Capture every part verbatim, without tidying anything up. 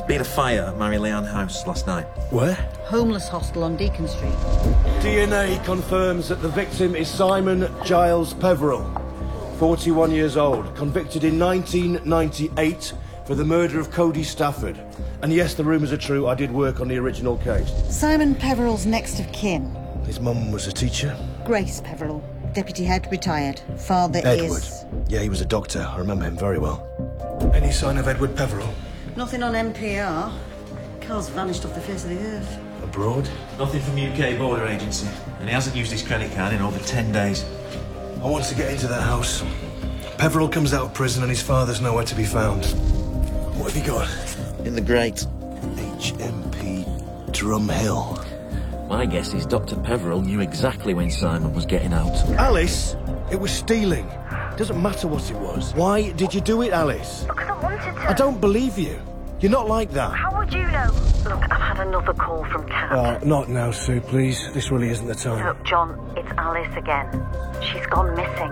been a fire at Mary Leanne House last night. Where? Homeless hostel on Deacon Street. D N A confirms that the victim is Simon Giles Peveril, forty-one years old, convicted in nineteen ninety-eight for the murder of Cody Stafford. And yes, the rumours are true, I did work on the original case. Simon Peveril's next of kin. His mum was a teacher? Grace Peveril, deputy head, retired. Father Edward. is... Yeah, he was a doctor. I remember him very well. Any sign of Edward Peveril? Nothing on N P R. Carl's vanished off the face of the earth. Abroad? Nothing from U K Border Agency. And he hasn't used his credit card in over ten days. I want to get into that house. Peveril comes out of prison and his father's nowhere to be found. What have you got? In the grate. H M P Drumhill. My guess is Doctor Peveril knew exactly when Simon was getting out. Alice, it was stealing. Doesn't matter what it was. Why did you do it, Alice? Because I wanted to. I don't believe you. You're not like that. How would you know? Look, I've had another call from Kat. Oh, not now, Sue, please. This really isn't the time. Look, John, it's Alice again. She's gone missing.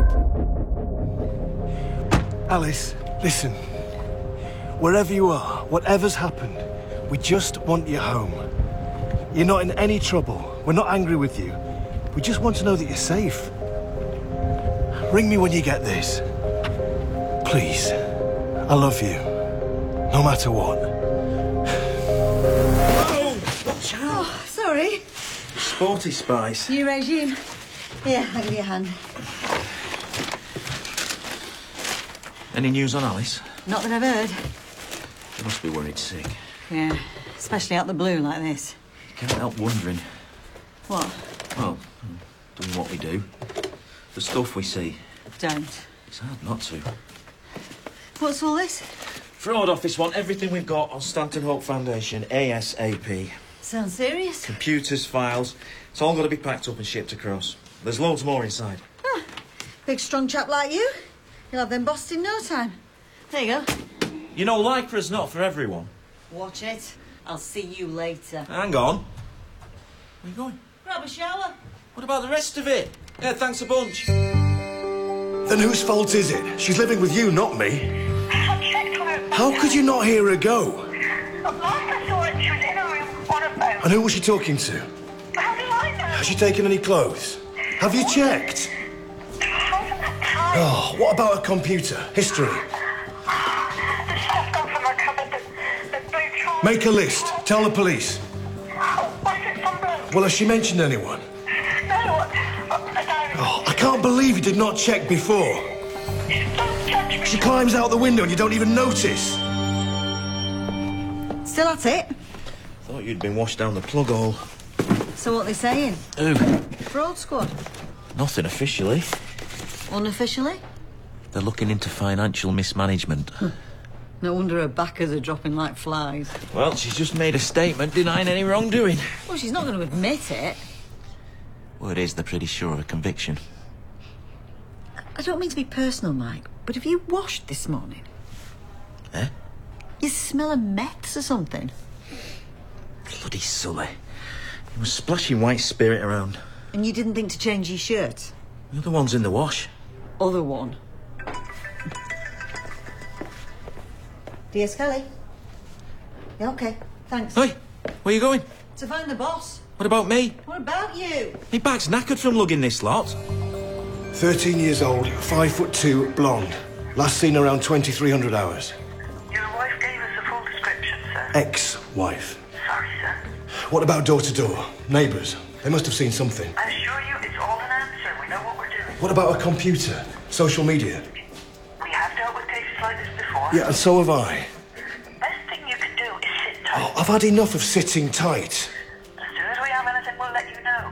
Alice, listen. Wherever you are, whatever's happened, we just want you home. You're not in any trouble. We're not angry with you. We just want to know that you're safe. Ring me when you get this. Please. I love you. No matter what. Oh, watch out. Oh, sorry. Sporty Spice. New regime. Here, I'll give you a hand. Any news on Alice? Not that I've heard. She must be worried sick. Yeah, especially out the blue like this. Can't help wondering. What? Well, doing what we do. The stuff we see. Don't. It's hard not to. What's all this? Fraud Office want everything we've got on Stanton Hope Foundation ASAP. Sounds serious. Computers, files. It's all got to be packed up and shipped across. There's loads more inside. Ah, big strong chap like you. You'll have them bossed in no time. There you go. You know, Lycra's not for everyone. Watch it. I'll see you later. Hang on. Where are you going? Grab a shower. What about the rest of it? Yeah, thanks a bunch. Then whose fault is it? She's living with you, not me. I checked on her. How could you not hear her go? Last I saw her, she was in her room on her phone. And who was she talking to? How do I know? Has she taken any clothes? Have you checked? I haven't had time. Oh, what about her computer? History? The stuff gone from her cupboard, the, the blue tray. Make a list. Tell the police. What is it from the... Well, has she mentioned anyone? No, I, I don't. Oh, I can't believe you did not check before. Don't judge me. She climbs out the window and you don't even notice. Still at it? Thought you'd been washed down the plug hole. So what they saying? Who? Fraud squad. Nothing officially. Unofficially? They're looking into financial mismanagement. No wonder her backers are dropping like flies. Well, she's just made a statement denying any wrongdoing. Well, she's not going to admit it. Word is they're pretty sure of a conviction. I don't mean to be personal, Mike, but have you washed this morning? Eh? You smell of meths or something? Bloody Sully. He was splashing white spirit around. And you didn't think to change your shirt? The other one's in the wash. Other one. Dear Scully? Yeah, okay, thanks. Hey, where you going? To find the boss. What about me? What about you? My back's knackered from lugging this lot. Thirteen years old, five foot two, blonde. Last seen around twenty-three hundred hours. Your wife gave us a full description, sir. Ex-wife. Sorry, sir. What about door to door? Neighbours? They must have seen something. I assure you, it's all an answer. We know what we're doing. What about a computer? Social media? We have dealt with cases like this before. Yeah, and so have I. Best thing you can do is sit tight. Oh, I've had enough of sitting tight. As soon as we have anything, we'll let you know.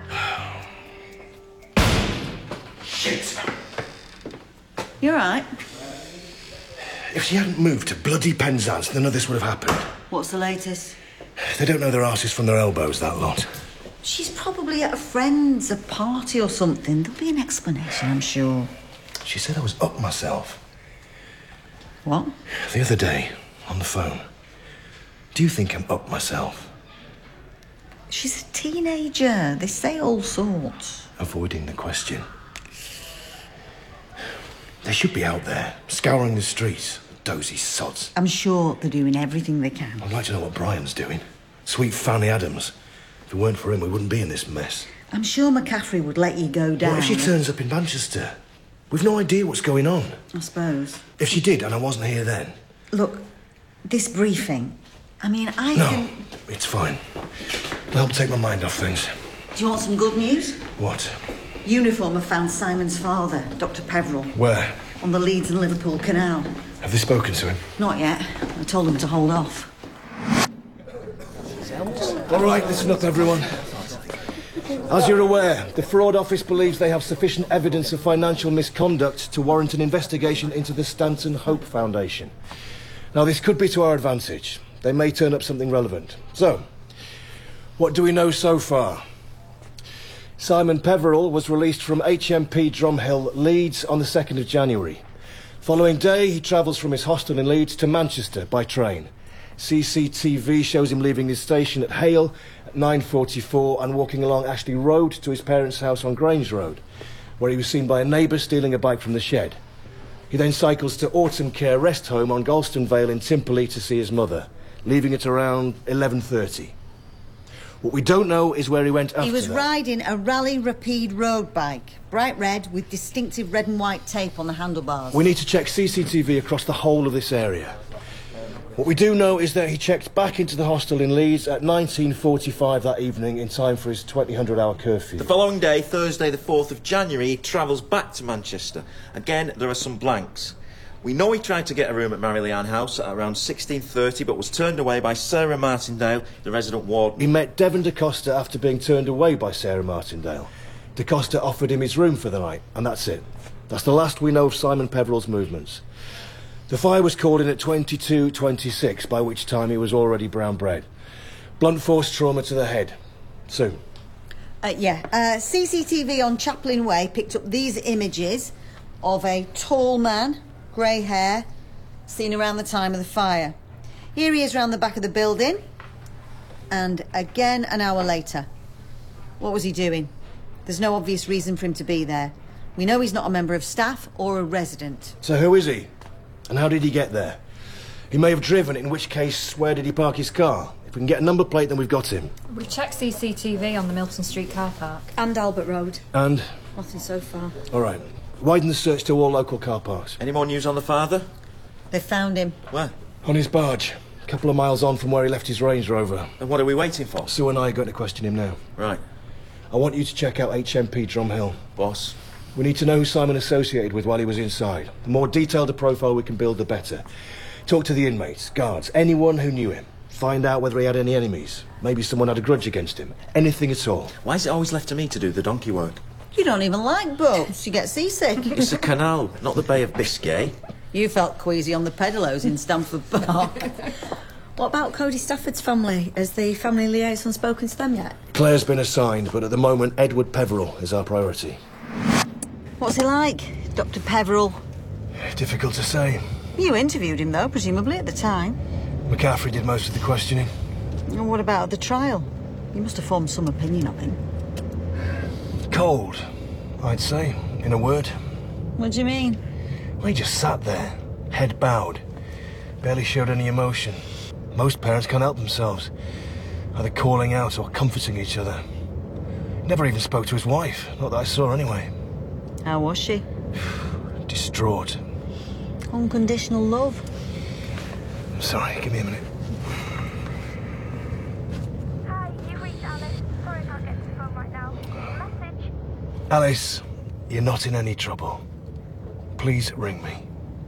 Shit. You're right. If she hadn't moved to bloody Penzance, none of this would have happened. What's the latest? They don't know their asses from their elbows, that lot. She's probably at a friend's, a party or something. There'll be an explanation, I'm sure. She said I was up myself. What? The other day, on the phone. Do you think I'm up myself? She's a teenager. They say all sorts. Avoiding the question. They should be out there, scouring the streets, Dozy sods. I'm sure they're doing everything they can. I'd like to know what Brian's doing. Sweet Fanny Adams. If it weren't for him, we wouldn't be in this mess. I'm sure McCaffrey would let you go down. What if she turns up in Manchester? We've no idea what's going on. I suppose. If she did, and I wasn't here then. Look, this briefing, I mean, I No, can... it's fine. It'll help take my mind off things. Do you want some good news? What? Uniform have found Simon's father, Doctor Peveril, Where? on the Leeds and Liverpool Canal. Have they spoken to him? Not yet. I told him to hold off. All right, listen up, everyone. As you're aware, the Fraud Office believes they have sufficient evidence of financial misconduct to warrant an investigation into the Stanton Hope Foundation. Now, this could be to our advantage. They may turn up something relevant. So, what do we know so far? Simon Peveril was released from H M P Drumhill, Leeds, on the second of January. Following day, he travels from his hostel in Leeds to Manchester by train. C C T V shows him leaving his station at Hale at nine forty-four and walking along Ashley Road to his parents' house on Grange Road, where he was seen by a neighbour stealing a bike from the shed. He then cycles to Autumn Care Rest Home on Galston Vale in Timperley to see his mother, leaving at around eleven thirty. What we don't know is where he went after He was that. riding a Rally Rapide road bike, bright red with distinctive red and white tape on the handlebars. We need to check C C T V across the whole of this area. What we do know is that he checked back into the hostel in Leeds at nineteen forty-five that evening in time for his twenty hundred hour curfew. The following day, Thursday the fourth of January, he travels back to Manchester. Again, there are some blanks. We know he tried to get a room at Marillian House at around sixteen thirty, but was turned away by Sarah Martindale, the resident warden. He met Devon DaCosta after being turned away by Sarah Martindale. DaCosta offered him his room for the night, and that's it. That's the last we know of Simon Peveril's movements. The fire was called in at twenty-two twenty-six, by which time he was already brown bread. Blunt force trauma to the head. Sue. Uh, yeah, uh, C C T V on Chaplin Way picked up these images of a tall man, grey hair, seen around the time of the fire. Here he is round the back of the building, and again an hour later. What was he doing? There's no obvious reason for him to be there. We know he's not a member of staff or a resident. So who is he? And how did he get there? He may have driven, in which case, where did he park his car? If we can get a number plate, then we've got him. We've checked C C T V on the Milton Street car park. And Albert Road. And? Nothing so far. All right. Widen the search to all local car parks. Any more news on the father? They found him. Where? On his barge. A couple of miles on from where he left his Range Rover. And what are we waiting for? Sue and I are going to question him now. Right. I want you to check out H M P Drumhill. Boss. We need to know who Simon associated with while he was inside. The more detailed a profile we can build, the better. Talk to the inmates, guards, anyone who knew him. Find out whether he had any enemies. Maybe someone had a grudge against him. Anything at all. Why is it always left to me to do the donkey work? You don't even like boats. You get seasick. It's the canal, not the Bay of Biscay. You felt queasy on the pedalos in Stamford Park. What about Cody Stafford's family? Has the family liaison spoken to them yet? Claire's been assigned, but at the moment, Edward Peveril is our priority. What's he like, Doctor Peveril? Difficult to say. You interviewed him, though, presumably, at the time. McCaffrey did most of the questioning. And what about the trial? You must have formed some opinion of him. Cold, I'd say, in a word. What do you mean? Well, he just sat there, head bowed. Barely showed any emotion. Most parents can't help themselves, either calling out or comforting each other. Never even spoke to his wife, not that I saw anyway. How was she? Distraught. Unconditional love. I'm sorry, give me a minute. Hi, you've reached Alice. Sorry I can't get to the phone right now. Message. Alice, you're not in any trouble. Please ring me.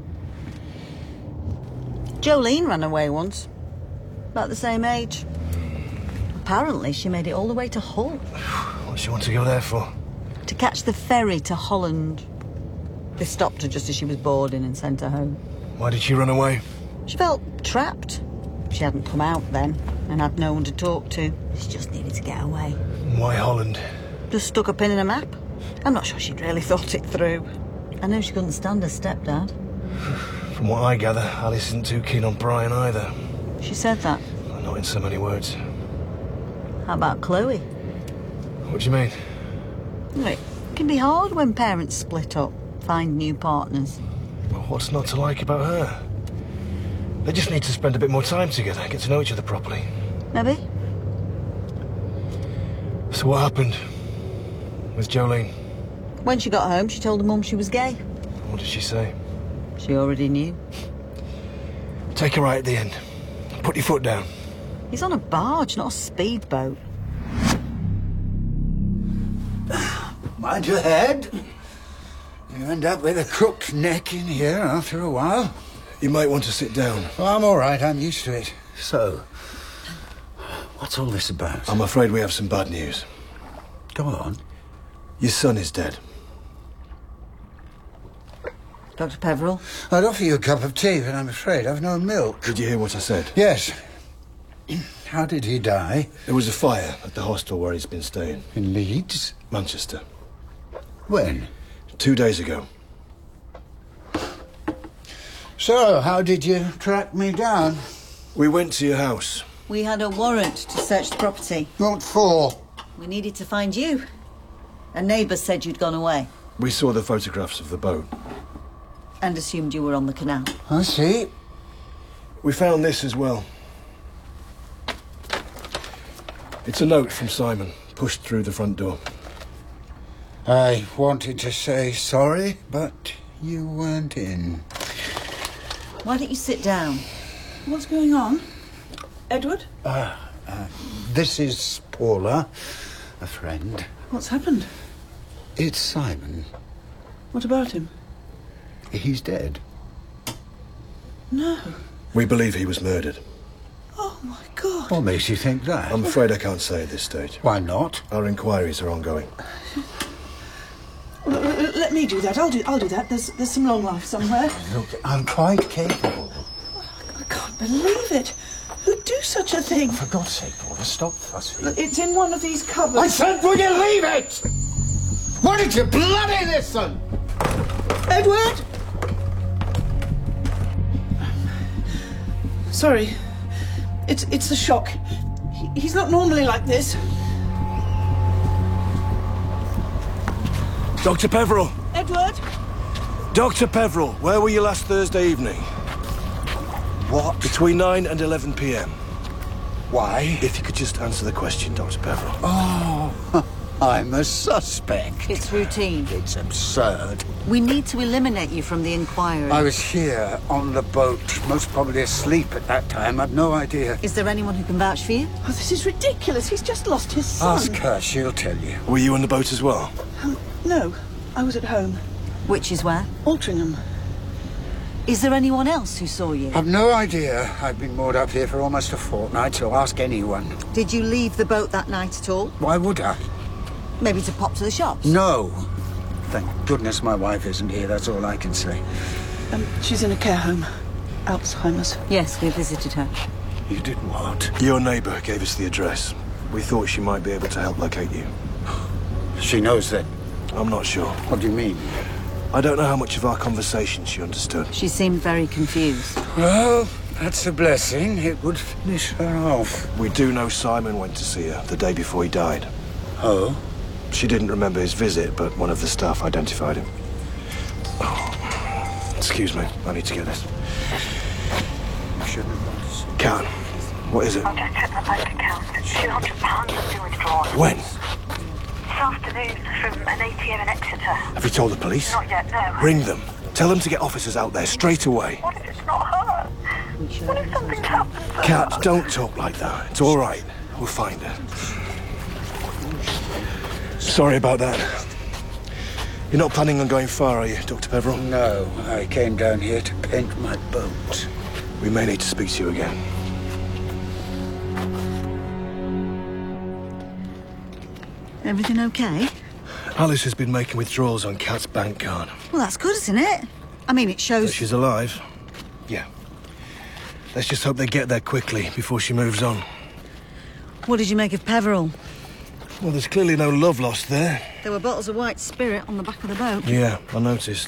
Jolene ran away once. About the same age. Apparently, she made it all the way to Hull. What does she want to go there for? To catch the ferry to Holland. They stopped her just as she was boarding and sent her home. Why did she run away? She felt trapped. She hadn't come out then and had no one to talk to. She just needed to get away. Why Holland? Just stuck a pin in a map. I'm not sure she'd really thought it through. I know she couldn't stand her stepdad. From what I gather, Alice isn't too keen on Brian either. She said that. Not in so many words. How about Chloe? What do you mean? Well, it can be hard when parents split up, find new partners. Well, what's not to like about her? They just need to spend a bit more time together, get to know each other properly. Maybe? So what happened with Jolene? When she got home, she told her mum she was gay. What did she say? She already knew. Take her right at the end. Put your foot down. He's on a barge, not a speedboat. Mind your head. You end up with a crooked neck in here after a while. You might want to sit down. Oh, I'm all right. I'm used to it. So, what's all this about? I'm afraid we have some bad news. Go on. Your son is dead. Doctor Peveril? I'd offer you a cup of tea, but I'm afraid I've no milk. Did you hear what I said? Yes. How did he die? There was a fire at the hostel where he's been staying. In Leeds? Manchester. When? Two days ago. So, how did you track me down? We went to your house. We had a warrant to search the property. What for? We needed to find you. A neighbour said you'd gone away We saw the photographs of the boat. and assumed you were on the canal. I see. We found this as well. It's a note from Simon, pushed through the front door. I wanted to say sorry, but you weren't in. Why don't you sit down? What's going on? Edward? This is Paula, a friend. What's happened? It's Simon. What about him? He's dead. No. We believe he was murdered. Oh, my God. What makes you think that? I'm afraid I can't say at this stage. Why not? Our inquiries are ongoing. L- l- let me do that. I'll do I'll do that. There's there's some long life somewhere. Look, I'm quite capable. I can't believe it. Who'd do such a thing? For God's sake, Paula, stop fussing. Look, it's in one of these cupboards. I said, will you leave it? Why did you bloody listen? Edward! Sorry. It's it's the shock. He, he's not normally like this. Doctor Peveril! Edward! Doctor Peveril, where were you last Thursday evening? What? Between nine and eleven p m. Why? If you could just answer the question, Doctor Peveril. Oh, I'm a suspect. It's routine. It's absurd. We need to eliminate you from the inquiry. I was here on the boat, most probably asleep at that time. I've no idea. Is there anyone who can vouch for you? Oh, this is ridiculous. He's just lost his son. Ask her, she'll tell you. Were you on the boat as well? Um, no, I was at home. Which is where? Altrincham. Is there anyone else who saw you? I've no idea. I've been moored up here for almost a fortnight, so ask anyone. Did you leave the boat that night at all? Why would I? Maybe to pop to the shops? No. Thank goodness my wife isn't here, that's all I can say. Um, she's in a care home. Alzheimer's. Yes, we visited her. You did what? Your neighbour gave us the address. We thought she might be able to help locate you. She knows that. I'm not sure. What do you mean? I don't know how much of our conversation she understood. She seemed very confused. Well, that's a blessing. It would finish her off. We do know Simon went to see her the day before he died. Oh? She didn't remember his visit, but one of the staff identified him. Oh, excuse me, I need to get this. You shouldn't have. Cat, what is it? I've just checked my bank account. two hundred pounds has been withdrawn. When? This afternoon from an A T M in Exeter. Have you told the police? Not yet, no. Ring them. Tell them to get officers out there straight away. What if it's not her? What if something's happened to Cat, her? don't talk like that. It's all right. We'll find her. Sorry about that. You're not planning on going far, are you, Doctor Peveril? No, I came down here to paint my boat. We may need to speak to you again. Everything okay? Alice has been making withdrawals on Kat's bank card. Well, that's good, isn't it? I mean, it But shows... she's alive. Yeah. Let's just hope they get there quickly before she moves on. What did you make of Peveril? Well, there's clearly no love lost there. There were bottles of white spirit on the back of the boat. Yeah, I noticed.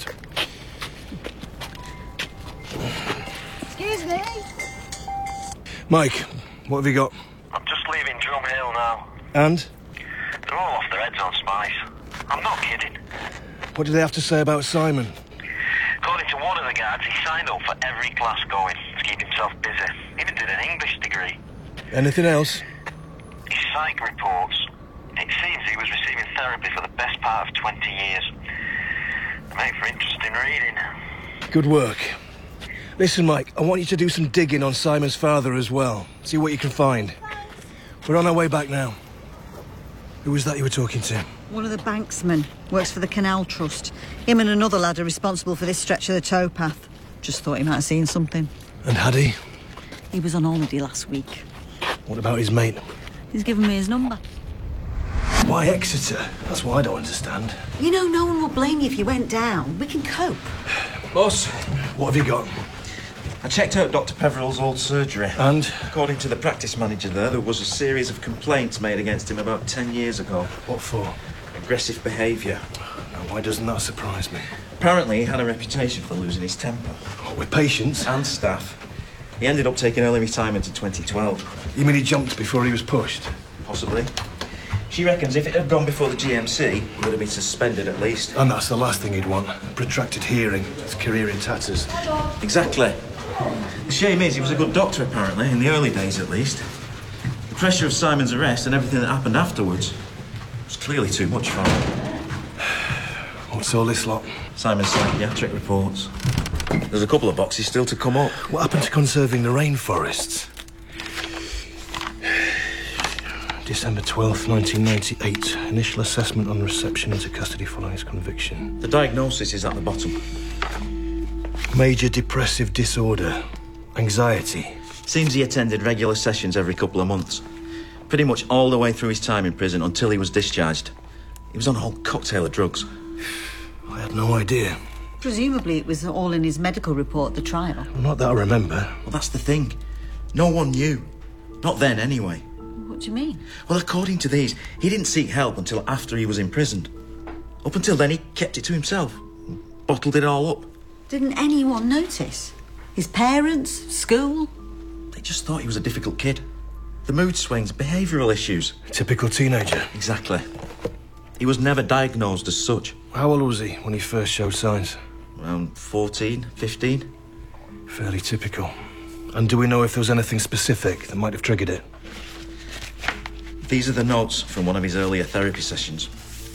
Excuse me? Mike, what have you got? I'm just leaving Drum Hill now. And? They're all off their heads on Spice. I'm not kidding. What do they have to say about Simon? According to one of the guards, he signed up for every class going to keep him himself busy. Even did an English degree. Anything else? His psych reports. It seems he was receiving therapy for the best part of twenty years. Make for interesting reading. Good work. Listen, Mike, I want you to do some digging on Simon's father as well. See what you can find. We're on our way back now. Who was that you were talking to? One of the banksmen. Works for the Canal Trust. Him and another lad are responsible for this stretch of the towpath. Just thought he might have seen something. And had he? He was on holiday last week. What about his mate? He's given me his number. Why Exeter? That's what I don't understand. You know, no one will blame you if you went down. We can cope. Boss, What have you got? I checked out Doctor Peveril's old surgery. And? According to the practice manager there, there was a series of complaints made against him about ten years ago. What for? Aggressive behaviour. Now, why doesn't that surprise me? Apparently, he had a reputation for losing his temper. What, with patients? And staff. He ended up taking early retirement in twenty twelve. You mean he jumped before he was pushed? Possibly. She reckons if it had gone before the G M C, he would have been suspended at least. And that's the last thing he'd want. A protracted hearing. His career in tatters. Exactly. The shame is he was a good doctor, apparently, in the early days at least. The pressure of Simon's arrest and everything that happened afterwards was clearly too much for him. What's all this lot? Simon's psychiatric reports. There's a couple of boxes still to come up. What happened to conserving the rainforests? December twelfth, nineteen ninety-eight. Initial assessment on reception into custody following his conviction. The diagnosis is at the bottom. Major depressive disorder. Anxiety. Seems he attended regular sessions every couple of months. Pretty much all the way through his time in prison until he was discharged. He was on a whole cocktail of drugs. I had no idea. Presumably it was all in his medical report, the trial. Well, not that I remember. Well, that's the thing. No one knew. Not then, anyway. What do you mean? Well, according to these, he didn't seek help until after he was imprisoned. Up until then, he kept it to himself. Bottled it all up. Didn't anyone notice? His parents? School? They just thought he was a difficult kid. The mood swings, behavioural issues. Typical teenager. Exactly. He was never diagnosed as such. How old was he when he first showed signs? Around fourteen, fifteen. Fairly typical. And do we know if there was anything specific that might have triggered it? These are the notes from one of his earlier therapy sessions.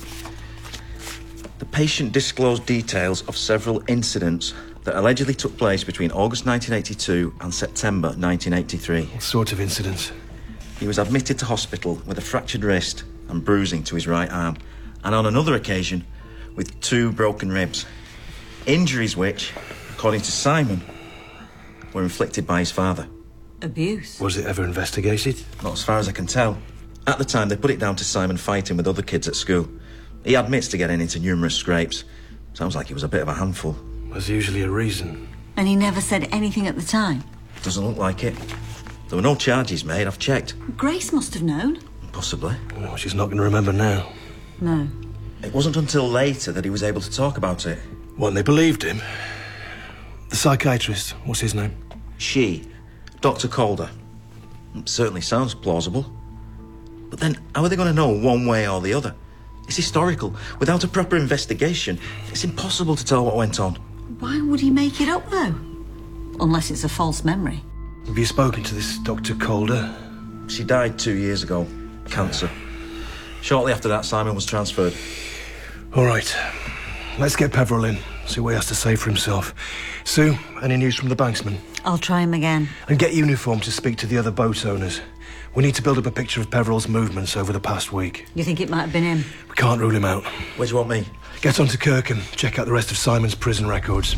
The patient disclosed details of several incidents that allegedly took place between August nineteen eighty-two and September nineteen eighty-three. What sort of incidents? He was admitted to hospital with a fractured wrist and bruising to his right arm, and on another occasion with two broken ribs. Injuries which, according to Simon, were inflicted by his father. Abuse? Was it ever investigated? Not as far as I can tell. At the time, they put it down to Simon fighting with other kids at school. He admits to getting into numerous scrapes. Sounds like he was a bit of a handful. There's usually a reason. And he never said anything at the time? Doesn't look like it. There were no charges made, I've checked. Grace must have known. Possibly. Well, she's not going to remember now. No. It wasn't until later that he was able to talk about it. What, and they believed him? The psychiatrist, what's his name? She, Doctor Calder. It certainly sounds plausible. But then, how are they going to know one way or the other? It's historical. Without a proper investigation, it's impossible to tell what went on. Why would he make it up, though? Unless it's a false memory. Have you spoken to this Doctor Calder? She died two years ago. Cancer. Shortly after that, Simon was transferred. All right. Let's get Peveril in, see what he has to say for himself. Sue, any news from the banksman? I'll try him again. And get uniform to speak to the other boat owners. We need to build up a picture of Peveril's movements over the past week. You think it might have been him? We can't rule him out. Where do you want me? Get on to Kirkham, check out the rest of Simon's prison records.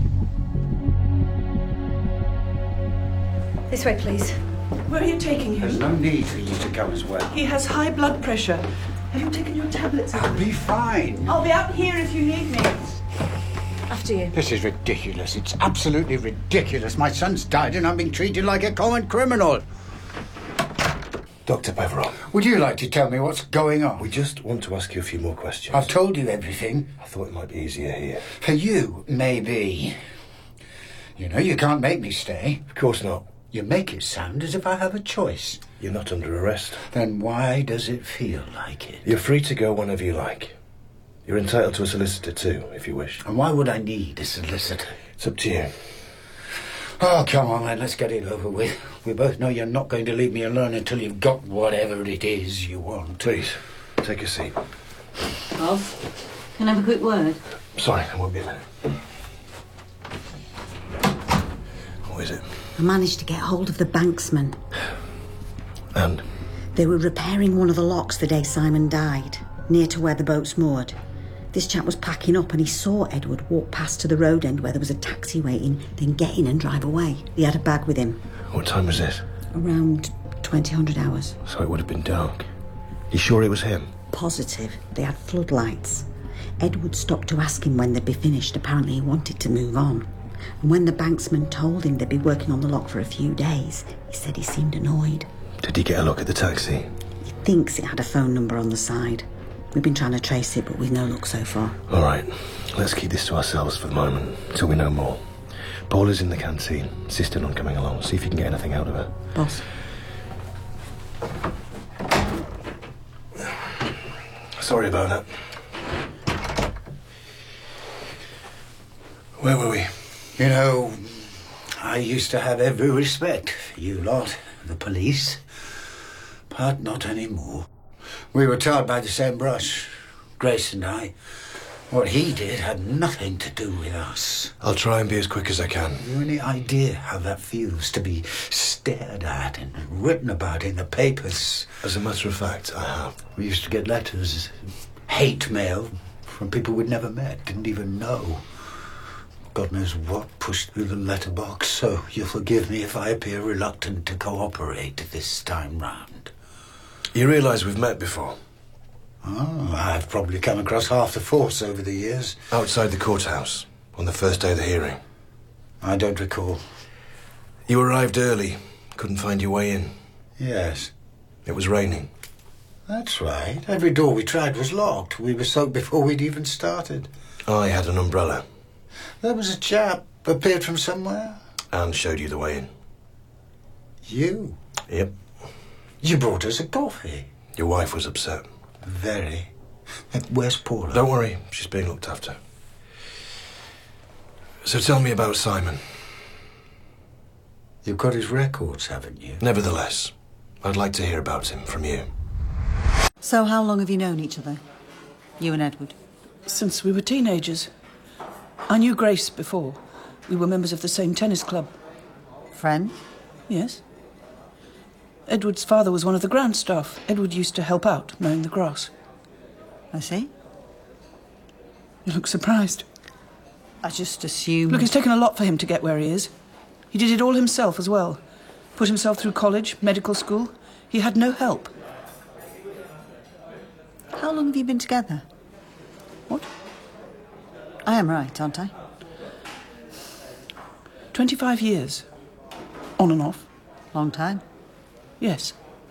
This way, please. Where are you taking him? There's no need for you to go as well. He has high blood pressure. Have you taken your tablets? I'll be fine. I'll be out here if you need me. After you. This is ridiculous. It's absolutely ridiculous. My son's died and I'm being treated like a common criminal. Doctor Peveril. Would you like to tell me what's going on? We just want to ask you a few more questions. I've told you everything. I thought it might be easier here. For you, maybe. You know you can't make me stay. Of course not. You make it sound as if I have a choice. You're not under arrest. Then why does it feel like it? You're free to go whenever you like. You're entitled to a solicitor too, if you wish. And why would I need a solicitor? It's up to you. Oh, come on, then. Let's get it over with. We both know you're not going to leave me alone until you've got whatever it is you want. Please, take a seat. Boss, can I have a quick word? Sorry, I won't be a minute. What is it? I managed to get hold of the banksman. And? They were repairing one of the locks the day Simon died, near to where the boat's moored. This chap was packing up and he saw Edward walk past to the road end where there was a taxi waiting, then get in and drive away. He had a bag with him. What time was this? Around twenty hundred hours. So it would have been dark. You sure it was him? Positive. They had floodlights. Edward stopped to ask him when they'd be finished. Apparently he wanted to move on. And when the banksman told him they'd be working on the lock for a few days, he said he seemed annoyed. Did he get a look at the taxi? He thinks it had a phone number on the side. We've been trying to trace it, but with no luck so far. All right, let's keep this to ourselves for the moment, till we know more. Paula's in the canteen, insisting on coming along. See if you can get anything out of her. Boss. Sorry about that. Where were we? You know, I used to have every respect for you lot, the police, but not anymore. We were tarred by the same brush, Grace and I. What he did had nothing to do with us. I'll try and be as quick as I can. Have you any idea how that feels, to be stared at and written about in the papers? As a matter of fact, I have. We used to get letters, hate mail, from people we'd never met, didn't even know. God knows what pushed through the letterbox, so you'll forgive me if I appear reluctant to cooperate this time round. You realise we've met before? Oh, I've probably come across half the force over the years. Outside the courthouse, on the first day of the hearing. I don't recall. You arrived early, couldn't find your way in. Yes. It was raining. That's right. Every door we tried was locked. We were soaked before we'd even started. I had an umbrella. There was a chap appeared from somewhere. And showed you the way in. You? Yep. You brought us a coffee. Your wife was upset. Very. Where's Paula? Don't worry, she's being looked after. So tell me about Simon. You've got his records, haven't you? Nevertheless, I'd like to hear about him from you. So how long have you known each other? You and Edward? Since we were teenagers. I knew Grace before. We were members of the same tennis club. Friend? Yes. Edward's father was one of the ground staff. Edward used to help out, mowing the grass. I see. You look surprised. I just assumed... Look, it's taken a lot for him to get where he is. He did it all himself as well. Put himself through college, medical school. He had no help. How long have you been together? What? I am right, aren't I? Twenty-five years. On and off. Long time. Yes.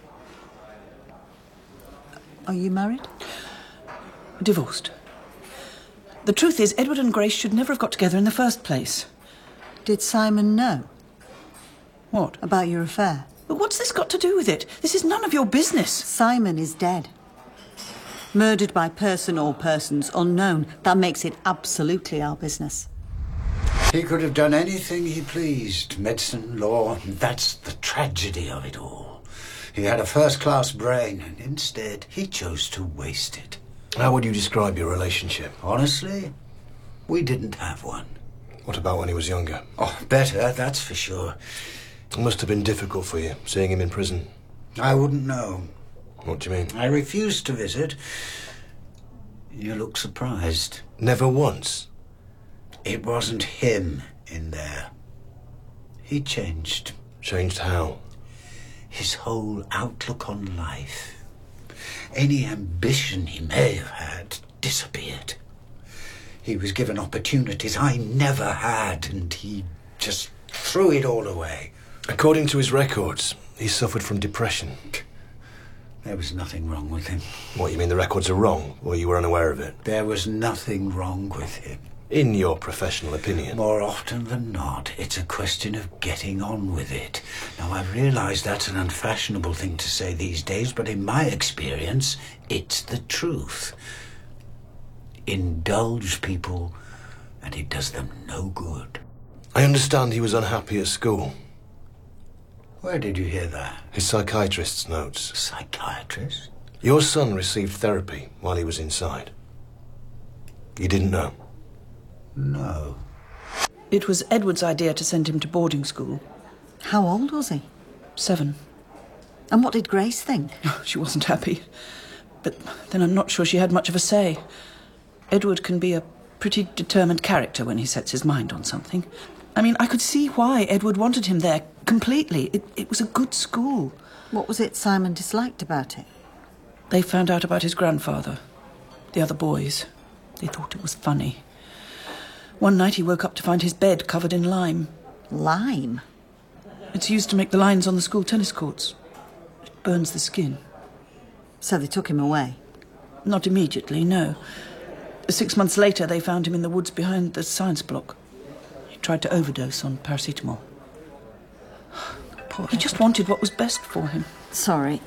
Are you married? Divorced. The truth is, Edward and Grace should never have got together in the first place. Did Simon know? What? About your affair? But what's this got to do with it? This is none of your business. Simon is dead. Murdered by person or persons unknown. That makes it absolutely our business. He could have done anything he pleased. Medicine, law, that's the tragedy of it all. He had a first-class brain, and instead he chose to waste it. How would you describe your relationship? Honestly, we didn't have one. What about when he was younger? Oh, better, that's for sure. It must have been difficult for you, seeing him in prison. I wouldn't know. What do you mean? I refused to visit. You look surprised. Never once? It wasn't him in there. He changed. Changed how? His whole outlook on life. Any ambition he may have had disappeared. He was given opportunities I never had, and he just threw it all away. According to his records, he suffered from depression. There was nothing wrong with him. What, you mean the records are wrong, or you were unaware of it? There was nothing wrong with him. In your professional opinion? More often than not, it's a question of getting on with it. Now, I realise that's an unfashionable thing to say these days, but in my experience, it's the truth. Indulge people, and it does them no good. I understand he was unhappy at school. Where did you hear that? His psychiatrist's notes. Psychiatrist? Your son received therapy while he was inside. You didn't know? No. It was Edward's idea to send him to boarding school. How old was he? Seven. And what did Grace think? She wasn't happy. But then I'm not sure she had much of a say. Edward can be a pretty determined character when he sets his mind on something. I mean, I could see why Edward wanted him there completely. It, it was a good school. What was it Simon disliked about it? They found out about his grandfather, the other boys. They thought it was funny. One night he woke up to find his bed covered in lime. Lime? It's used to make the lines on the school tennis courts. It burns the skin. So they took him away? Not immediately, no. Six months later, they found him in the woods behind the science block. He tried to overdose on paracetamol. Poor he just wanted what was best for him. Sorry.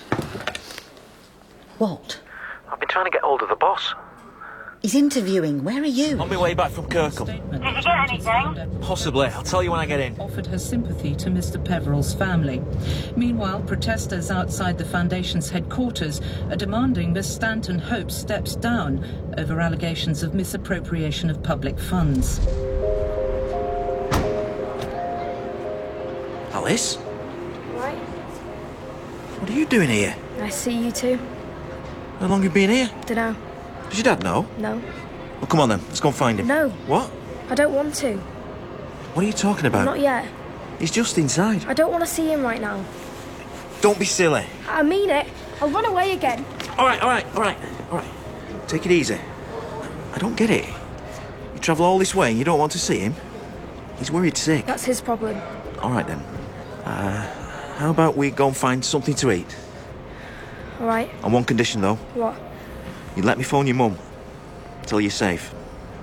Walt? I've been trying to get hold of the boss. He's interviewing. Where are you? On my way back from Kirkham. Did you get anything? Possibly. I'll tell you when I get in. Offered her sympathy to Mister Peveril's family. Meanwhile, protesters outside the Foundation's headquarters are demanding Miss Stanton Hope steps down over allegations of misappropriation of public funds. Alice? Right. What are you doing here? I see you too. How long have you been here? Dunno. Does your dad know? No. Well, come on then. Let's go and find him. No. What? I don't want to. What are you talking about? Not yet. He's just inside. I don't want to see him right now. Don't be silly. I mean it. I'll run away again. All right, all right, all right, all right. Take it easy. I don't get it. You travel all this way and you don't want to see him? He's worried sick. That's his problem. All right then. Uh, how about we go and find something to eat? All right. On one condition though. What? You let me phone your mum. Tell you're safe.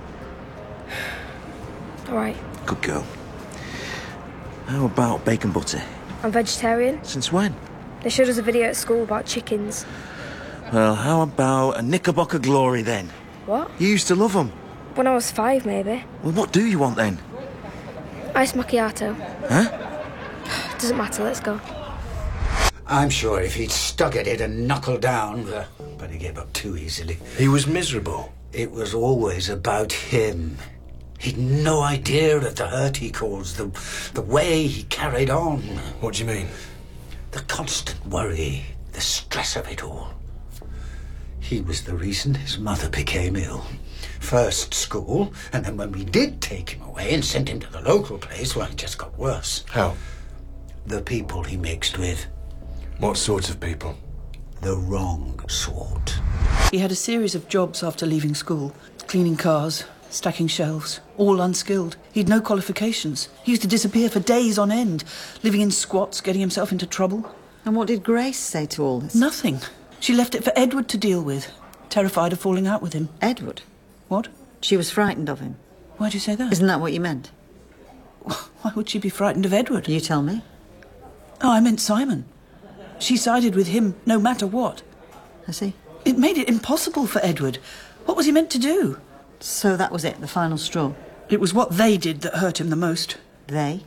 All right. Good girl. How about bacon butter? I'm vegetarian. Since when? They showed us a video at school about chickens. Well, how about a Knickerbocker Glory then? What? You used to love them. When I was five, maybe. Well, what do you want then? Ice macchiato. Huh? Doesn't matter, let's go. I'm sure if he'd stuck at it and knuckled down, uh, but he gave up too easily. He was miserable. It was always about him. He'd no idea of the hurt he caused, the, the way he carried on. What do you mean? The constant worry, the stress of it all. He was the reason his mother became ill. First school, and then when we did take him away and sent him to the local place, well, it just got worse. How? The people he mixed with. What sort of people? The wrong sort. He had a series of jobs after leaving school. Cleaning cars, stacking shelves, all unskilled. He'd no qualifications. He used to disappear for days on end, living in squats, getting himself into trouble. And what did Grace say to all this? Nothing. She left it for Edward to deal with, terrified of falling out with him. Edward? What? She was frightened of him. Why'd you say that? Isn't that what you meant? Why would she be frightened of Edward? You tell me. Oh, I meant Simon. She sided with him no matter what. I see. It made it impossible for Edward. What was he meant to do? So that was it, the final straw? It was what they did that hurt him the most. They?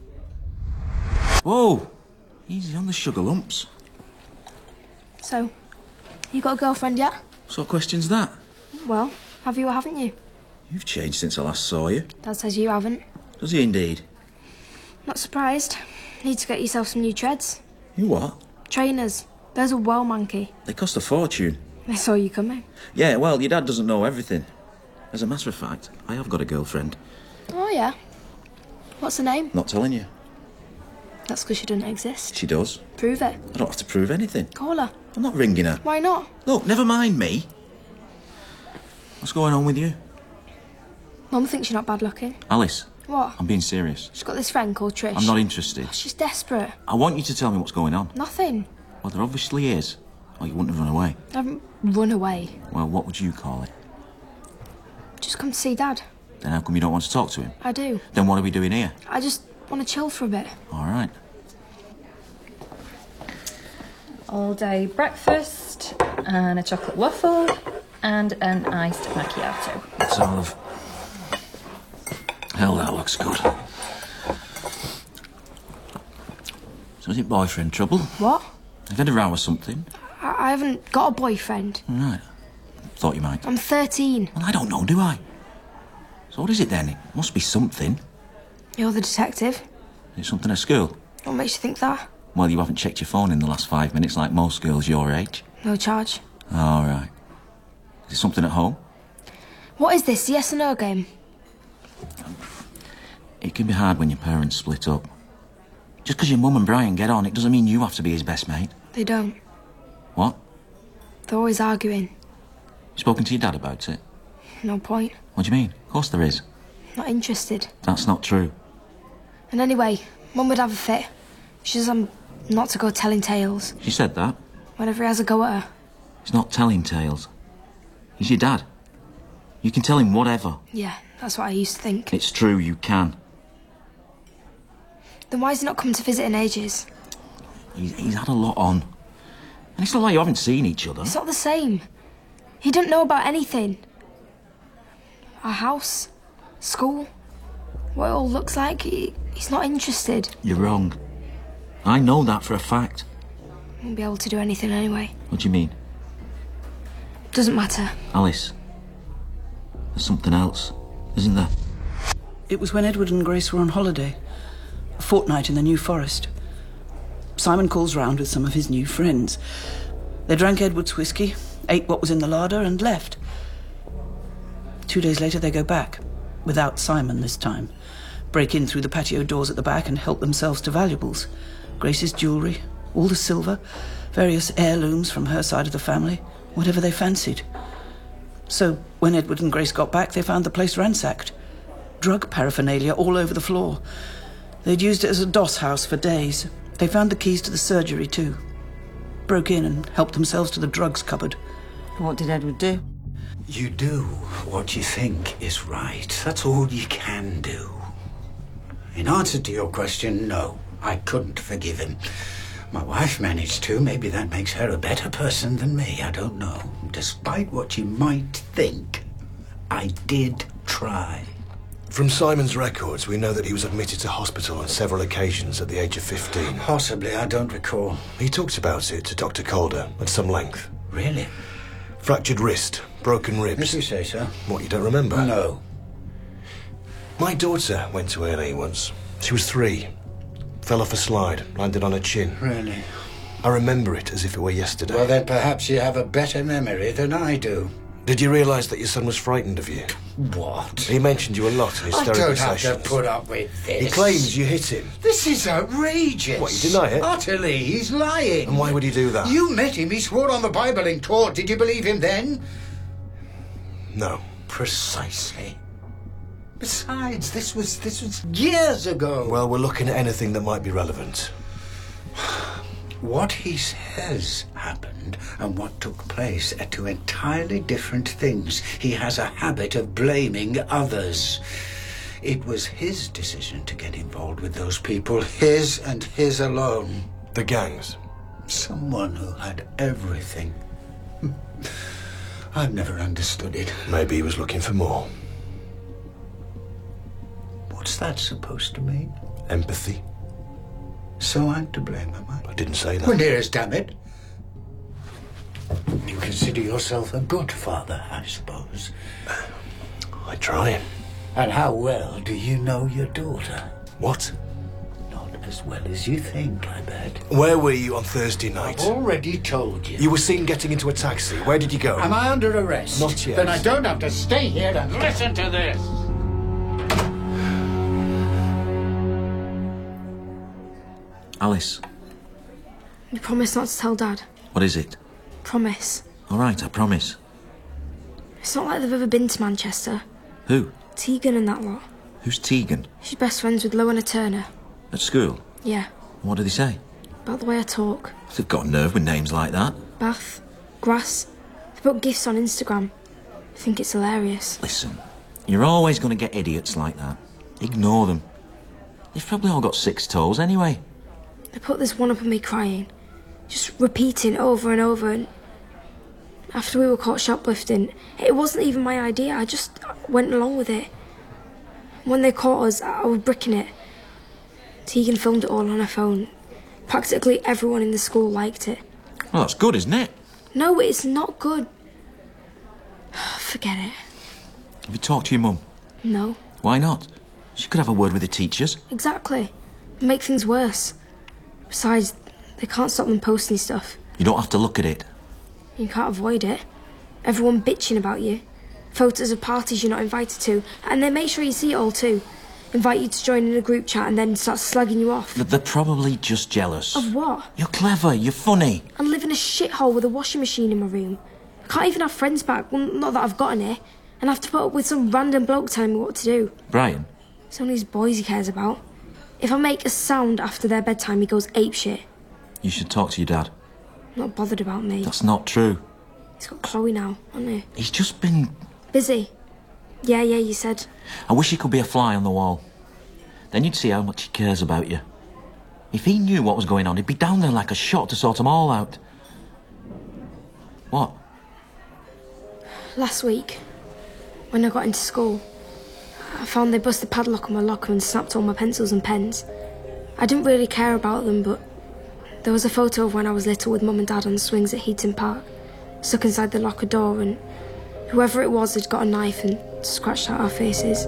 Whoa! Easy on the sugar lumps. So, you got a girlfriend yet? What sort of question's that? Well, have you or haven't you? You've changed since I last saw you. Dad says you haven't. Does he indeed? Not surprised. Need to get yourself some new treads. You what? Trainers. Those are well manky. They cost a fortune. I saw you coming. Yeah, well, your dad doesn't know everything. As a matter of fact, I have got a girlfriend. Oh, yeah? What's her name? Not telling you. That's because she doesn't exist. She does. Prove it. I don't have to prove anything. Call her. I'm not ringing her. Why not? Look, never mind me. What's going on with you? Mum thinks you're not bad looking. Alice. What? I'm being serious. She's got this friend called Trish. I'm not interested. Oh, she's desperate. I want you to tell me what's going on. Nothing. Well, there obviously is. Or you wouldn't have run away. I haven't run away. Well, what would you call it? Just come to see Dad. Then how come you don't want to talk to him? I do. Then what are we doing here? I just want to chill for a bit. All right. All day breakfast, and a chocolate waffle, and an iced macchiato. That's Olive. Hell, that looks good. So is it boyfriend trouble? What? You've had a row or something? I, I haven't got a boyfriend. Right. Thought you might. I'm thirteen. Well, I don't know, do I? So what is it then? It must be something. You're the detective. Is it something at school? What makes you think that? Well, you haven't checked your phone in the last five minutes like most girls your age. No charge. All right. Is it something at home? What is this, the yes or no game? It can be hard when your parents split up. Just because your mum and Brian get on, it doesn't mean you have to be his best mate. They don't. What? They're always arguing. You spoken to your dad about it? No point. What do you mean? Of course there is. Not interested. That's not true. And anyway, Mum would have a fit. She says I'm not to go telling tales. She said that. Whenever he has a go at her. He's not telling tales. He's your dad. You can tell him whatever. Yeah, that's what I used to think. It's true, you can. Then why has he not come to visit in ages? He's, he's had a lot on. And it's not like you haven't seen each other. It's not the same. He didn't know about anything. Our house, school, what it all looks like. He, he's not interested. You're wrong. I know that for a fact. Won't be able to do anything anyway. What do you mean? Doesn't matter. Alice, there's something else, isn't there? It was when Edward and Grace were on holiday. A fortnight in the New Forest. Simon calls round with some of his new friends. They drank Edward's whiskey, ate what was in the larder, and left. Two days later, they go back. Without Simon this time. Break in through the patio doors at the back and help themselves to valuables. Grace's jewellery, all the silver, various heirlooms from her side of the family, whatever they fancied. So, when Edward and Grace got back, they found the place ransacked. Drug paraphernalia all over the floor. They'd used it as a doss house for days. They found the keys to the surgery, too. Broke in and helped themselves to the drugs cupboard. What did Edward do? You do what you think is right. That's all you can do. In answer to your question, no, I couldn't forgive him. My wife managed to. Maybe that makes her a better person than me. I don't know. Despite what you might think, I did try. From Simon's records, we know that he was admitted to hospital on several occasions at the age of fifteen. Possibly, I don't recall. He talked about it to Doctor Calder at some length. Really? Fractured wrist, broken ribs. If you say so. What, you don't remember? No. My daughter went to A and E once. She was three. Fell off a slide, landed on her chin. Really? I remember it as if it were yesterday. Well, then perhaps you have a better memory than I do. Did you realise that your son was frightened of you? What? He mentioned you a lot in his I therapy don't have sessions. to put up with this. He claims you hit him. This is outrageous. What, you deny it? Utterly, he's lying. And why would he do that? You met him, he swore on the Bible in court. Did you believe him then? No. Precisely. Besides, this was this was years ago. Well, we're looking at anything that might be relevant. What he says happened and what took place are two entirely different things. He has a habit of blaming others. It was his decision to get involved with those people, his and his alone. The gangs? Someone who had everything. I've never understood it. Maybe he was looking for more. What's that supposed to mean? Empathy. So I'm to blame, am I? I didn't say that. Well, dearest, damn it. You consider yourself a good father, I suppose. I try. And how well do you know your daughter? What? Not as well as you think, I bet. Where were you on Thursday night? I've already told you. You were seen getting into a taxi. Where did you go? Am I under arrest? Not yet. Then I don't have to stay here and listen to this. Alice. You promise not to tell Dad? What is it? Promise. All right, I promise. It's not like they've ever been to Manchester. Who? Tegan and that lot. Who's Tegan? She's best friends with Loana Turner. At school? Yeah. What did he say? About the way I talk. They've got nerve with names like that. Bath. Grass. They put gifs on Instagram. I think it's hilarious. Listen, you're always going to get idiots like that. Ignore them. They've probably all got six toes anyway. They put this one up of me crying. Just repeating over and over. And after we were caught shoplifting, it wasn't even my idea. I just went along with it. When they caught us, I was bricking it. Tegan filmed it all on her phone. Practically everyone in the school liked it. Well, that's good, isn't it? No, it's not good. Forget it. Have you talked to your mum? No. Why not? She could have a word with the teachers. Exactly. Make things worse. Besides, they can't stop them posting stuff. You don't have to look at it. You can't avoid it. Everyone bitching about you. Photos of parties you're not invited to, and they make sure you see it all too. Invite you to join in a group chat and then start slagging you off. They're probably just jealous. Of what? You're clever, you're funny. I live in a shithole with a washing machine in my room. I can't even have friends back, well, not that I've got any. And I have to put up with some random bloke telling me what to do. Brian? It's only his boys he cares about. If I make a sound after their bedtime, he goes apeshit. You should talk to your dad. Not bothered about me. That's not true. He's got Chloe now, hasn't he? He's just been... Busy. Yeah, yeah, you said. I wish he could be a fly on the wall. Then you'd see how much he cares about you. If he knew what was going on, he'd be down there like a shot to sort them all out. What? Last week, when I got into school, I found they busted the padlock on my locker and snapped all my pencils and pens. I didn't really care about them, but there was a photo of when I was little with Mum and Dad on the swings at Heaton Park, stuck inside the locker door, and whoever it was had got a knife and scratched out our faces.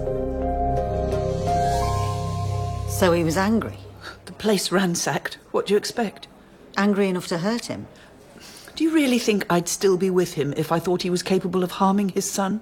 So he was angry? The place ransacked. What do you expect? Angry enough to hurt him? Do you really think I'd still be with him if I thought he was capable of harming his son?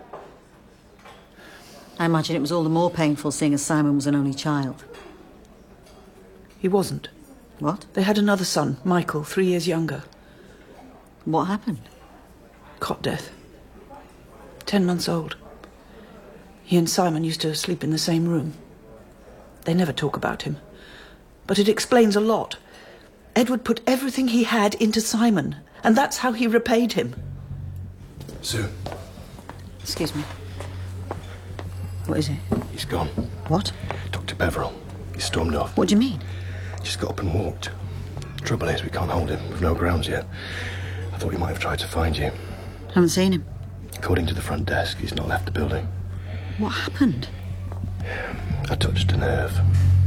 I imagine it was all the more painful seeing as Simon was an only child. He wasn't. What? They had another son, Michael, three years younger. What happened? Cot death. Ten months old. He and Simon used to sleep in the same room. They never talk about him. But it explains a lot. Edward put everything he had into Simon, and that's how he repaid him. Sue. Excuse me. What is it? He's gone. What? Doctor Peveril. He stormed off. What do you mean? Just got up and walked. Trouble is, we can't hold him. We've no grounds yet. I thought he might have tried to find you. Haven't seen him. According to the front desk, he's not left the building. What happened? I touched a nerve.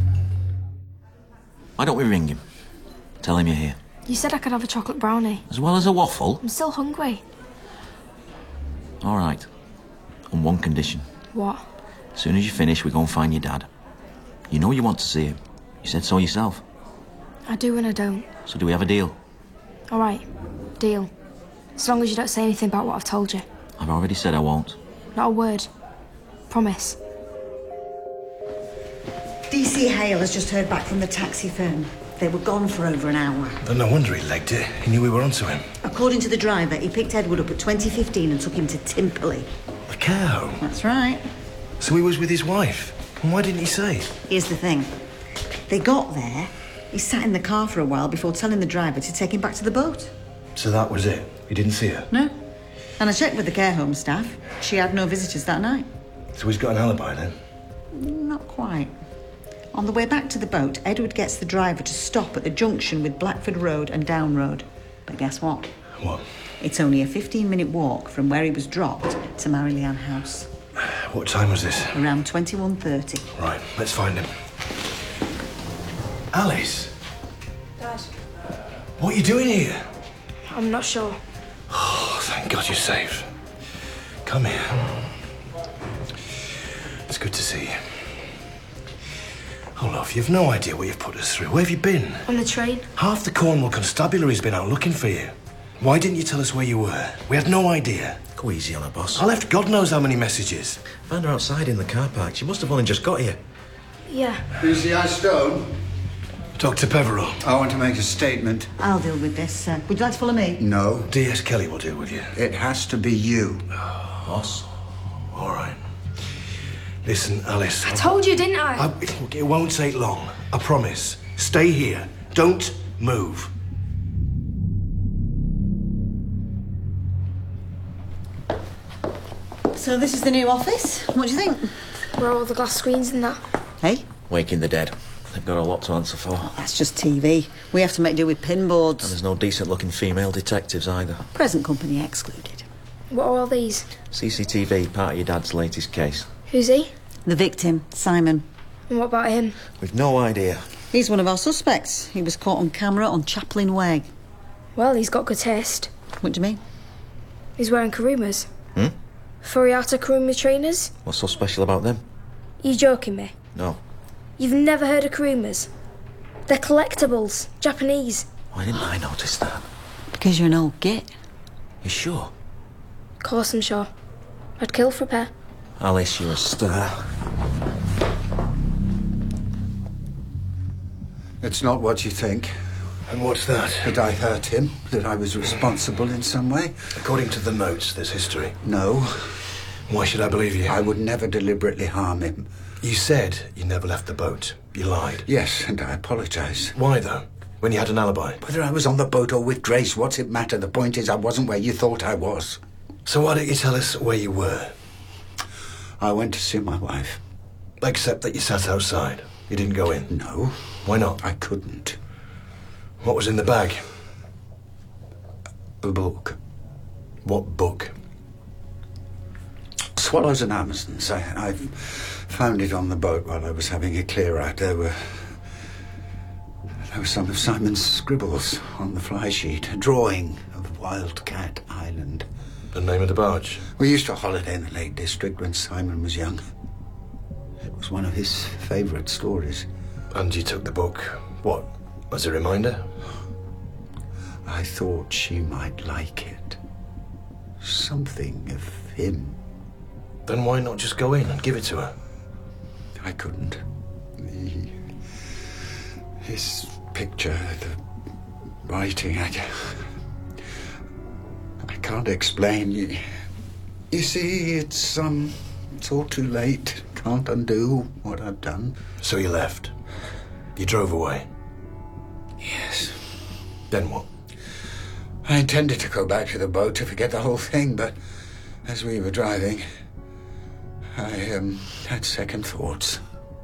Why don't we ring him? Tell him you're here. You said I could have a chocolate brownie. As well as a waffle? I'm still hungry. All right. On one condition. What? As soon as you finish, we go and find your dad. You know you want to see him. You said so yourself. I do and I don't. So do we have a deal? All right. Deal. As long as you don't say anything about what I've told you. I've already said I won't. Not a word. Promise. D C Hale has just heard back from the taxi firm. They were gone for over an hour. Then no wonder he legged it. He knew we were onto him. According to the driver, he picked Edward up at twenty fifteen and took him to Timperley. The care home? That's right. So he was with his wife? And why didn't he say? Here's the thing. They got there. He sat in the car for a while before telling the driver to take him back to the boat. So that was it? He didn't see her? No. And I checked with the care home staff. She had no visitors that night. So he's got an alibi then? Not quite. On the way back to the boat, Edward gets the driver to stop at the junction with Blackford Road and Down Road. But guess what? What? It's only a fifteen-minute walk from where he was dropped to Marillian House. What time was this? Around twenty-one thirty. Right, let's find him. Alice? Dad? What are you doing here? I'm not sure. Oh, thank God you're safe. Come here. It's good to see you. Oh, love, you've no idea what you've put us through. Where have you been? On the train. Half the Cornwall Constabulary's been out looking for you. Why didn't you tell us where you were? We had no idea. Go easy on her, boss. I left God knows how many messages. Found her outside in the car park. She must have only just got here. Yeah. Who's the ice stone? Doctor Peveril. I want to make a statement. I'll deal with this. Uh, would you like to follow me? No. D S Kelly will deal with you. It has to be you. Boss? All right. Listen, Alice. I told you, didn't I? I? It won't take long. I promise. Stay here. Don't move. So this is the new office. What do you think? Where are all the glass screens and that? Hey? Waking the dead. They've got a lot to answer for. That's just T V. We have to make do with pin boards. And there's no decent-looking female detectives either. Present company excluded. What are all these? C C T V, part of your dad's latest case. Who's he? The victim, Simon. And what about him? We've no idea. He's one of our suspects. He was caught on camera on Chaplin Way. Well, he's got good taste. What do you mean? He's wearing Karumas. Hmm? Furiata Karuma trainers. What's so special about them? You joking me? No. You've never heard of Karumas? They're collectibles. Japanese. Why didn't I notice that? Because you're an old git. You sure? Of course I'm sure. I'd kill for a pair. Alice, you're a star. It's not what you think. And what's that? That I hurt him, that I was responsible in some way. According to the notes, there's history. No. Why should I believe you? I would never deliberately harm him. You said you never left the boat. You lied. Yes, and I apologise. Why, though? When you had an alibi? Whether I was on the boat or with Grace, what's it matter? The point is I wasn't where you thought I was. So why don't you tell us where you were? I went to see my wife. Except that you sat outside. You didn't go in? No. Why not? I couldn't. What was in the bag? A book. What book? Swallows and Amazons. I, I found it on the boat while I was having a clear out. There were... There were some of Simon's scribbles on the fly sheet. A drawing of Wildcat Island. The name of the barge? We used to holiday in the Lake District when Simon was young. It was one of his favourite stories. And you took the book, what, as a reminder? I thought she might like it. Something of him. Then why not just go in and give it to her? I couldn't. He, his picture, the writing, I, I can't explain. You, you see, it's, um, it's all too late. Can't undo what I've done. So you left? You drove away? Yes. Then what? I intended to go back to the boat to forget the whole thing, but as we were driving, I um, had second thoughts.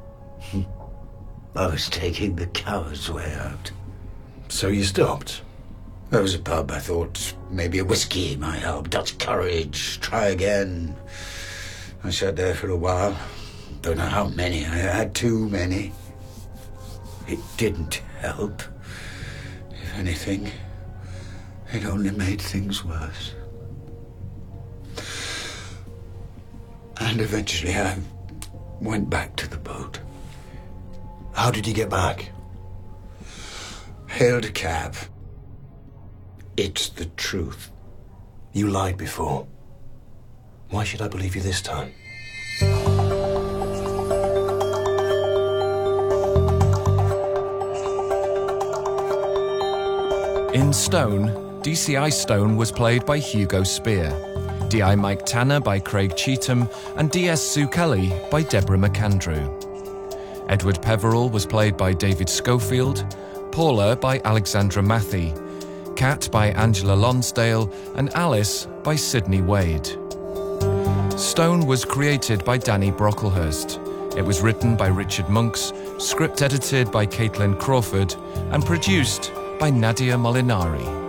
I was taking the coward's way out. So you stopped? There was a pub. I thought maybe a whiskey might help. Dutch courage. Try again. I sat there for a while. Don't know how many. I had too many. It didn't help. If anything, it only made things worse. And eventually I went back to the boat. How did you get back? Hailed a cab. It's the truth. You lied before. Why should I believe you this time? In Stone, D C I Stone was played by Hugo Spear, D I Mike Tanner by Craig Cheetham, and D S Sue Kelly by Deborah McAndrew. Edward Peveril was played by David Schofield, Paula by Alexandra Matthey, Kat by Angela Lonsdale, and Alice by Sydney Wade. Stone was created by Danny Brocklehurst. It was written by Richard Monks, script edited by Caitlin Crawford, and produced by Nadia Molinari.